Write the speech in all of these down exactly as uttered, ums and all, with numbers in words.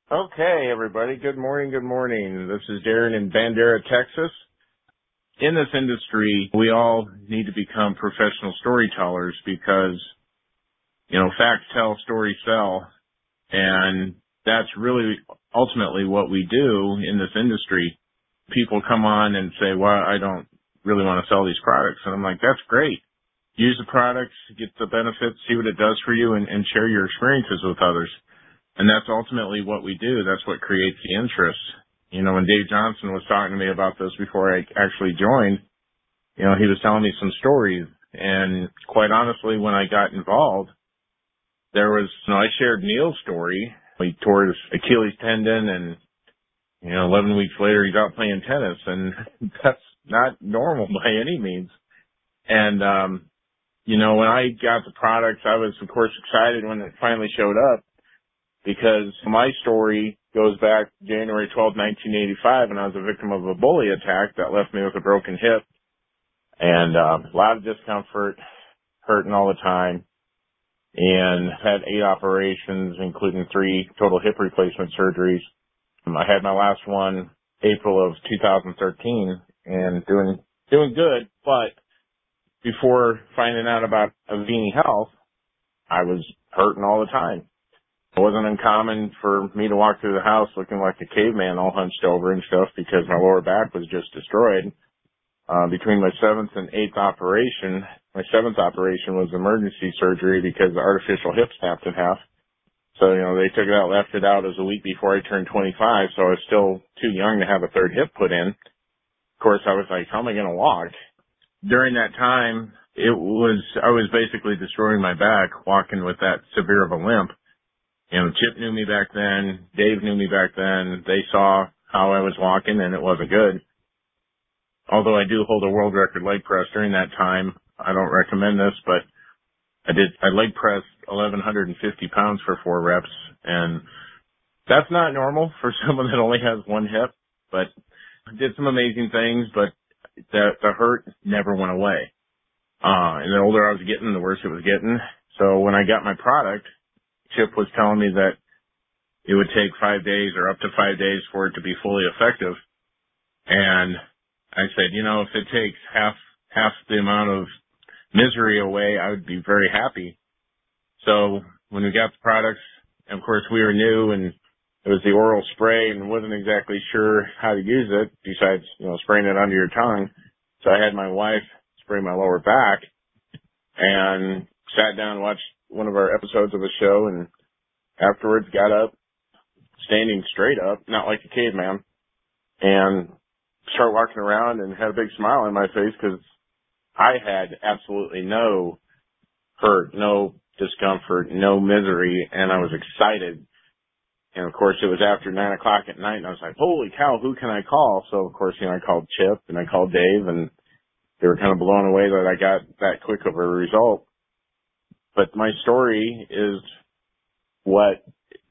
Okay, everybody. Good morning. Good morning. This is Darren in Bandera, Texas. In this industry, we all need to become professional storytellers because, you know, facts tell, stories sell. And that's really ultimately what we do in this industry. People come on and say, well, I don't really want to sell these products. And I'm like, that's great. Use the products, get the benefits, see what it does for you, and, and share your experiences with others. And that's ultimately what we do. That's what creates the interest. You know, when Dave Johnson was talking to me about this before I actually joined, you know, he was telling me some stories. And quite honestly, when I got involved, there was, you know, I shared Neil's story. He tore his Achilles tendon and, you know, eleven weeks later he's out playing tennis. And that's not normal by any means. And, um, you know, when I got the products, I was, of course, excited when it finally showed up because my story goes back January twelfth, nineteen eighty-five, and I was a victim of a bully attack that left me with a broken hip and uh, a lot of discomfort, hurting all the time, and had eight operations, including three total hip replacement surgeries. Um, I had my last one April of two thousand thirteen and doing doing good, but before finding out about Avini Health, I was hurting all the time. It wasn't uncommon for me to walk through the house looking like a caveman all hunched over and stuff because my lower back was just destroyed. Uh, between my seventh and eighth operation, my seventh operation was emergency surgery because the artificial hip snapped in half. So, you know, they took it out, left it out as a week before I turned twenty-five, so I was still too young to have a third hip put in. Of course, I was like, how am I going to walk? During that time, it was, I was basically destroying my back, walking with that severe of a limp. You know, Chip knew me back then, Dave knew me back then, they saw how I was walking and it wasn't good. Although I do hold a world record leg press during that time, I don't recommend this, but I did, I leg pressed eleven fifty pounds for four reps, and that's not normal for someone that only has one hip, but I did some amazing things, but the, the hurt never went away. Uh, and the older I was getting, the worse it was getting. So when I got my product, Chip was telling me that it would take five days or up to five days for it to be fully effective. And I said, you know, if it takes half, half the amount of misery away, I would be very happy. So when we got the products, of course we were new and it was the oral spray and wasn't exactly sure how to use it besides, you know, spraying it under your tongue. So I had my wife spray my lower back and sat down and watched one of our episodes of a show and afterwards got up, standing straight up, not like a caveman, and started walking around and had a big smile on my face because I had absolutely no hurt, no discomfort, no misery, and I was excited. And of course, it was after nine o'clock at night, and I was like, holy cow, who can I call? So, of course, you know, I called Chip and I called Dave, and they were kind of blown away that I got that quick of a result. But my story is what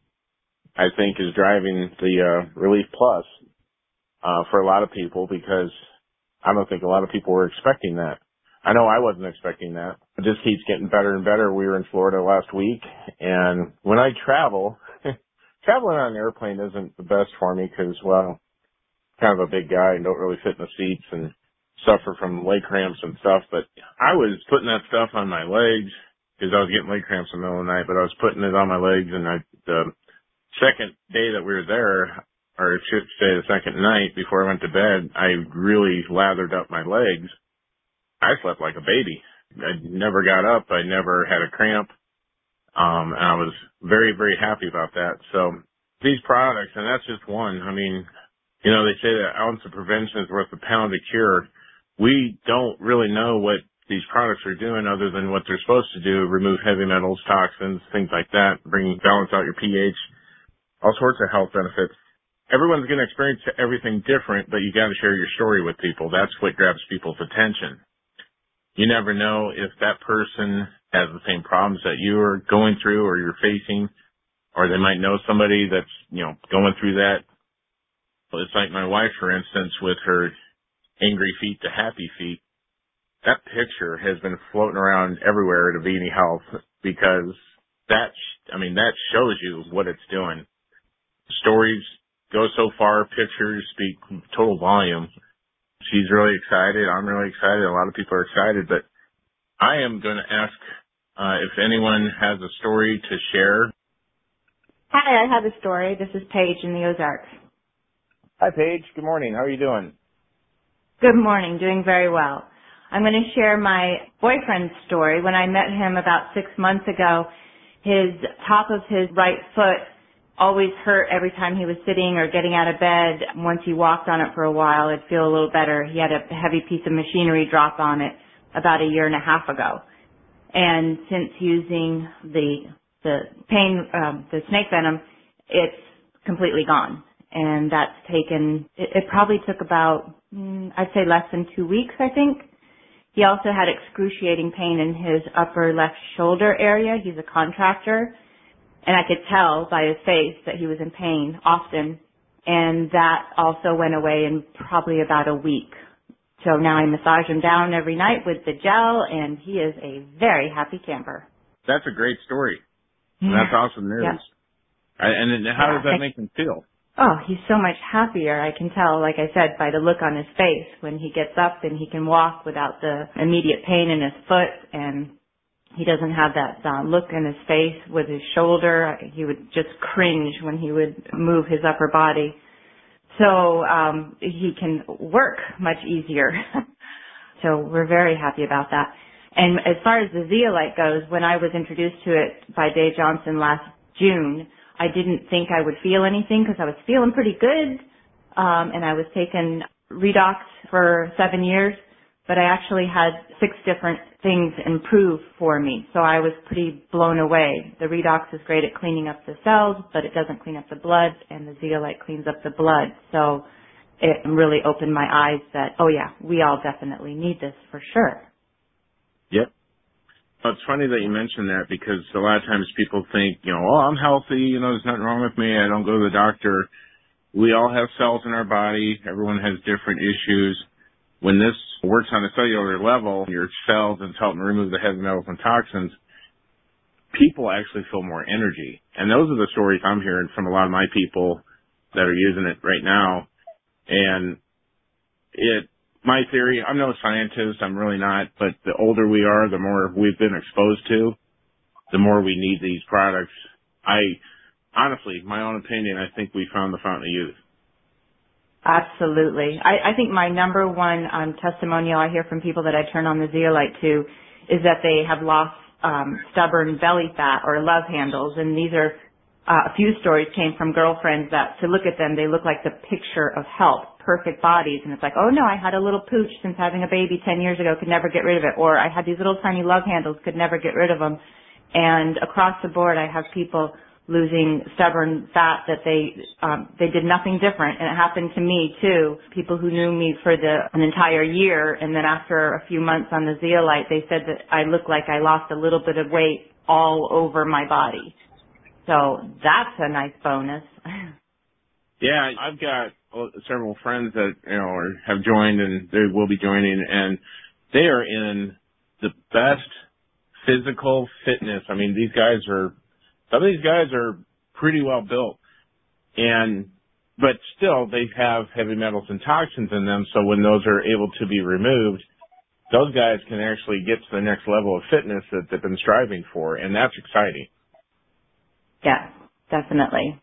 I think is driving the uh, Relief Plus uh, for a lot of people because I don't think a lot of people were expecting that. I know I wasn't expecting that. It just keeps getting better and better. We were in Florida last week, and when I travel, traveling on an airplane isn't the best for me because, well, I'm kind of a big guy and don't really fit in the seats and suffer from leg cramps and stuff. But I was putting that stuff on my legs because I was getting leg cramps in the middle of the night, but I was putting it on my legs, and I, the second day that we were there, or I should say the second night before I went to bed, I really lathered up my legs. I slept like a baby. I never got up. I never had a cramp. Um, and I was very, very happy about that. So these products, and that's just one. I mean, you know, they say that an ounce of prevention is worth a pound of cure. We don't really know what these products are doing other than what they're supposed to do, remove heavy metals, toxins, things like that, bring, balance out your pH, all sorts of health benefits. Everyone's going to experience everything different, but you got to share your story with people. That's what grabs people's attention. You never know if that person has the same problems that you are going through or you're facing, or they might know somebody that's, you know, going through that. Well, it's like my wife, for instance, with her angry feet to happy feet. That picture has been floating around everywhere at Avini Health because that, I mean, that shows you what it's doing. stories go so far. Pictures speak total volume. She's really excited. I'm really excited. A lot of people are excited. But I am going to ask uh, if anyone has a story to share. Hi, I have a story. This is Paige in the Ozarks. Hi, Paige. Good morning. How are you doing? Good morning. Doing very well. I'm going to share my boyfriend's story. When I met him about six months ago, his top of his right foot always hurt every time he was sitting or getting out of bed. Once he walked on it for a while, it'd feel a little better. He had a heavy piece of machinery drop on it about a year and a half ago. And since using the the pain, um, the snake venom, it's completely gone. And that's taken, it, it probably took about, mm, I'd say less than two weeks, I think. He also had excruciating pain in his upper left shoulder area. He's a contractor. And I could tell by his face that he was in pain often. And that also went away in probably about a week. So now I massage him down every night with the gel, and he is a very happy camper. That's a great story. Yeah. That's awesome news. Yeah. I, and then how yeah. does that make him feel? Oh, he's so much happier. I can tell, like I said, by the look on his face when he gets up and he can walk without the immediate pain in his foot, and he doesn't have that uh, look in his face with his shoulder. He would just cringe when he would move his upper body. So um, he can work much easier. So we're very happy about that. And as far as the zeolite goes, when I was introduced to it by Dave Johnson last June, I didn't think I would feel anything because I was feeling pretty good, um, and I was taking Redox for seven years, but I actually had six different things improve for me, so I was pretty blown away. The Redox is great at cleaning up the cells, but it doesn't clean up the blood, and the zeolite cleans up the blood, so it really opened my eyes that, oh yeah, we all definitely need this for sure. Yep. Well, it's funny that you mentioned that because a lot of times people think, you know, oh, I'm healthy, you know, there's nothing wrong with me, I don't go to the doctor. We all have cells in our body. Everyone has different issues. When this works on a cellular level, your cells and helping remove the heavy metals and toxins, people actually feel more energy. And those are the stories I'm hearing from a lot of my people that are using it right now. And it, my theory, I'm no scientist, I'm really not, but the older we are, the more we've been exposed to, the more we need these products. I, honestly, my own opinion, I think we found the fountain of youth. Absolutely. I, I think my number one um, testimonial I hear from people that I turn on the zeolite to is that they have lost um, stubborn belly fat or love handles, and these are uh, a few stories came from girlfriends that to look at them, they look like the picture of health, perfect bodies, and it's like, oh no, I had a little pooch since having a baby ten years ago, could never get rid of it, or I had these little tiny love handles, could never get rid of them. And across the board, I have people losing stubborn fat that they um, they did nothing different, and it happened to me too. People who knew me for the an entire year, and then after a few months on the zeolite, they said that I looked like I lost a little bit of weight all over my body. So that's a nice bonus. Yeah, I've got several friends that you know are, have joined, and they will be joining, and they are in the best physical fitness. I mean, these guys are. Some of these guys are pretty well built, and but still they have heavy metals and toxins in them. So when those are able to be removed, those guys can actually get to the next level of fitness that they've been striving for, and that's exciting. Yeah, definitely.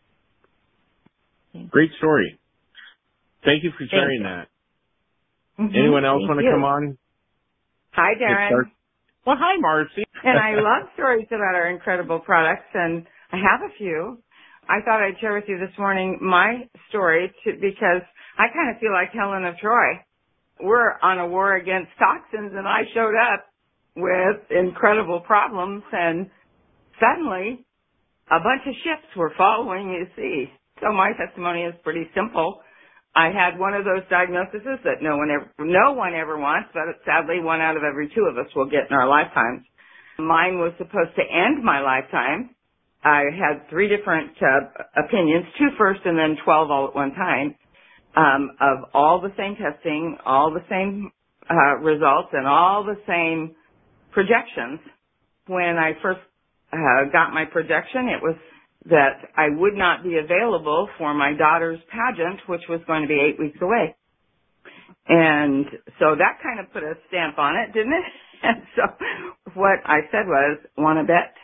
Great story. Thank you for sharing you. that. Mm-hmm. Anyone else Thank want to you. come on? Hi, Darren. Well, hi, Marcy. And I love stories about our incredible products, and I have a few. I thought I'd share with you this morning my story to, because I kind of feel like Helen of Troy. We're on a war against toxins, and I showed up with incredible problems, and suddenly a bunch of ships were following, you see. So my testimony is pretty simple. I had one of those diagnoses that no one ever, no one ever wants, but sadly one out of every two of us will get in our lifetimes. Mine was supposed to end my lifetime. I had three different uh, opinions, two first and then twelve all at one time, um, of all the same testing, all the same uh, results, and all the same projections. When I first uh, got my projection, it was that I would not be available for my daughter's pageant, which was going to be eight weeks away. And so that kind of put a stamp on it, didn't it? And so what I said was, want to bet?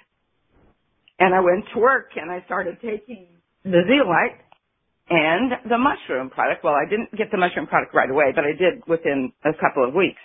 And I went to work and I started taking the zeolite and the mushroom product. Well, I didn't get the mushroom product right away, but I did within a couple of weeks.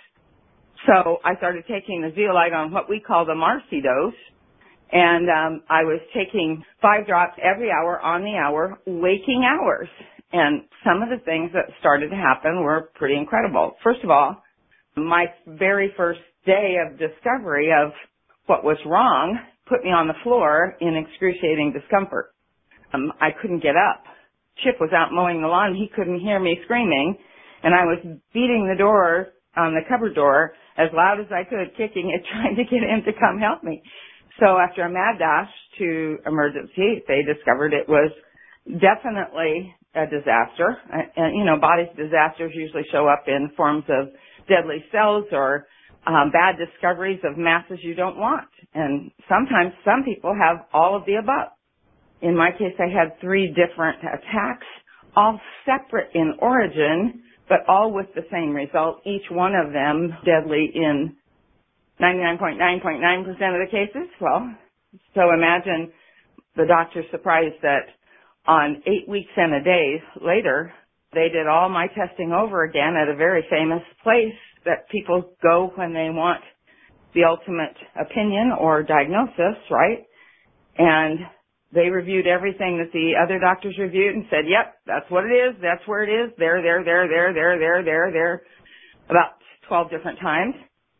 So I started taking the zeolite on what we call the Marcy dose. And um, I was taking five drops every hour on the hour, waking hours. And some of the things that started to happen were pretty incredible. First of all, my very first day of discovery of what was wrong put me on the floor in excruciating discomfort. Um, I couldn't get up. Chip was out mowing the lawn. He couldn't hear me screaming. And I was beating the door on the cupboard door as loud as I could, kicking it, trying to get him to come help me. So after a mad dash to emergency, they discovered it was definitely a disaster. And, you know, body disasters usually show up in forms of deadly cells or um, bad discoveries of masses you don't want. And sometimes some people have all of the above. In my case, I had three different attacks, all separate in origin, but all with the same result, each one of them deadly in ninety-nine point nine nine nine percent of the cases. Well, so imagine the doctor's surprised that on eight weeks and a day later, they did all my testing over again at a very famous place that people go when they want the ultimate opinion or diagnosis, right? And they reviewed everything that the other doctors reviewed and said, yep, that's what it is, that's where it is, there, there, there, there, there, there, there, there, about twelve different times.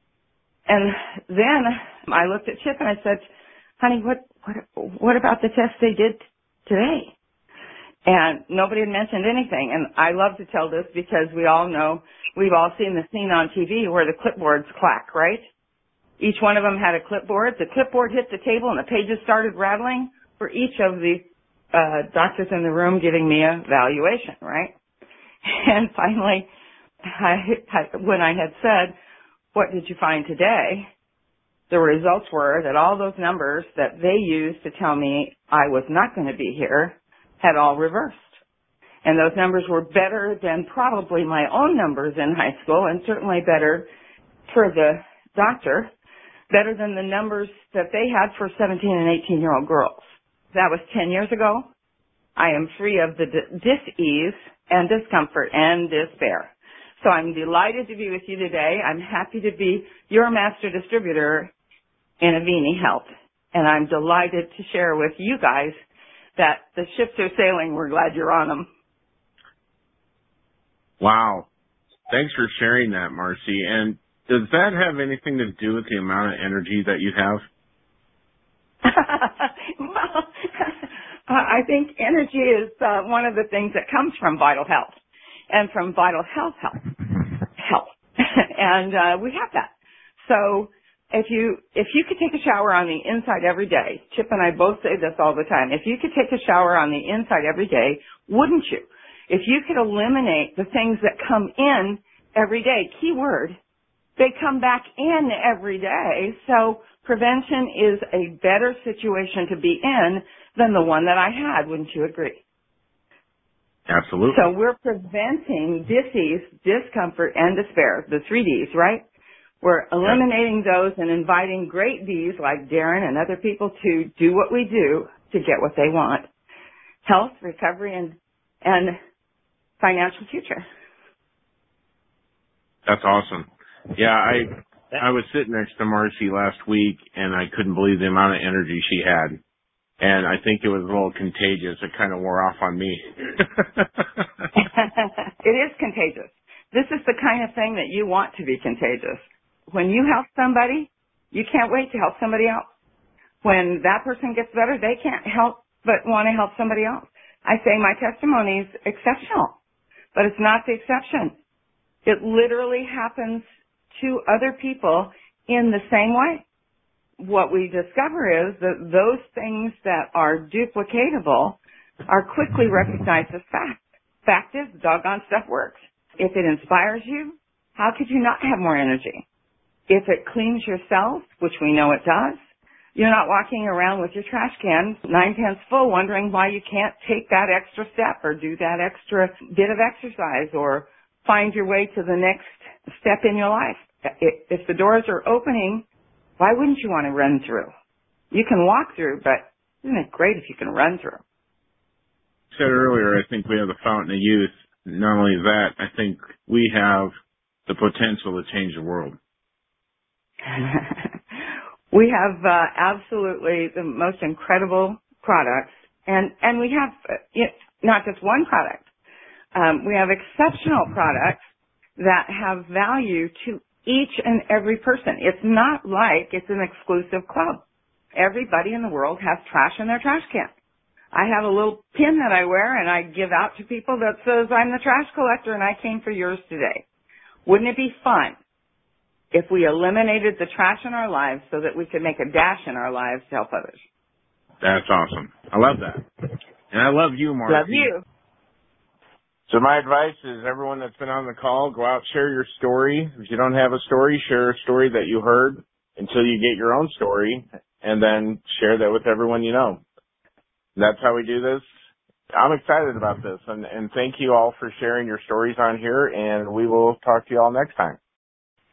And then I looked at Chip and I said, honey, what, what, what about the test they did today? And nobody had mentioned anything. And I love to tell this because we all know, we've all seen the scene on T V where the clipboards clack, right? Each one of them had a clipboard. The clipboard hit the table and the pages started rattling for each of the uh, doctors in the room giving me a valuation, right? And finally, I, I, when I had said, what did you find today? The results were that all those numbers that they used to tell me I was not going to be here had all reversed. And those numbers were better than probably my own numbers in high school, and certainly better for the doctor, better than the numbers that they had for seventeen and eighteen year old girls. That was ten years ago. I am free of the dis-ease and discomfort and despair. So I'm delighted to be with you today. I'm happy to be your master distributor in Avini Health. And I'm delighted to share with you guys that the ships are sailing. We're glad you're on them. Wow. Thanks for sharing that, Marcy. And does that have anything to do with the amount of energy that you have? Well, I think energy is uh, one of the things that comes from Vital Health and from Vital Health Health. Health. and uh, we have that. So if you if you could take a shower on the inside every day, Chip and I both say this all the time, if you could take a shower on the inside every day, wouldn't you? If you could eliminate the things that come in every day, key word, they come back in every day. So prevention is a better situation to be in than the one that I had. Wouldn't you agree? Absolutely. So we're preventing disease, discomfort, and despair, the three Ds, right? We're eliminating those and inviting great Ds like Darren and other people to do what we do to get what they want. Health, recovery, and, and financial future. That's awesome. Yeah, I I was sitting next to Marcy last week, and I couldn't believe the amount of energy she had. And I think it was a little contagious. It kind of wore off on me. It is contagious. This is the kind of thing that you want to be contagious. When you help somebody, you can't wait to help somebody else. When that person gets better, they can't help but want to help somebody else. I say my testimony is exceptional, but it's not the exception. It literally happens to other people in the same way. What we discover is that those things that are duplicatable are quickly recognized as fact. Fact is, doggone stuff works. If it inspires you, how could you not have more energy? If it cleans your cells, which we know it does, You're not walking around with your trash can nine-tenths full wondering why you can't take that extra step or do that extra bit of exercise or find your way to the next step in your life. If the doors are opening, why wouldn't you want to run through? You can walk through, but isn't it great if you can run through? I said earlier, I think we have the fountain of youth. Not only that, I think we have the potential to change the world. We have uh, absolutely the most incredible products, and, and we have uh, you know, not just one product. Um, we have exceptional products that have value to each and every person. It's not like it's an exclusive club. Everybody in the world has trash in their trash can. I have a little pin that I wear and I give out to people that says, I'm the trash collector and I came for yours today. Wouldn't it be fun if we eliminated the trash in our lives so that we could make a dash in our lives to help others? That's awesome. I love that. And I love you, Marcy. Love you. So my advice is everyone that's been on the call, go out, share your story. If you don't have a story, share a story that you heard until you get your own story, and then share that with everyone you know. That's how we do this. I'm excited about this, and, and thank you all for sharing your stories on here, and we will talk to you all next time.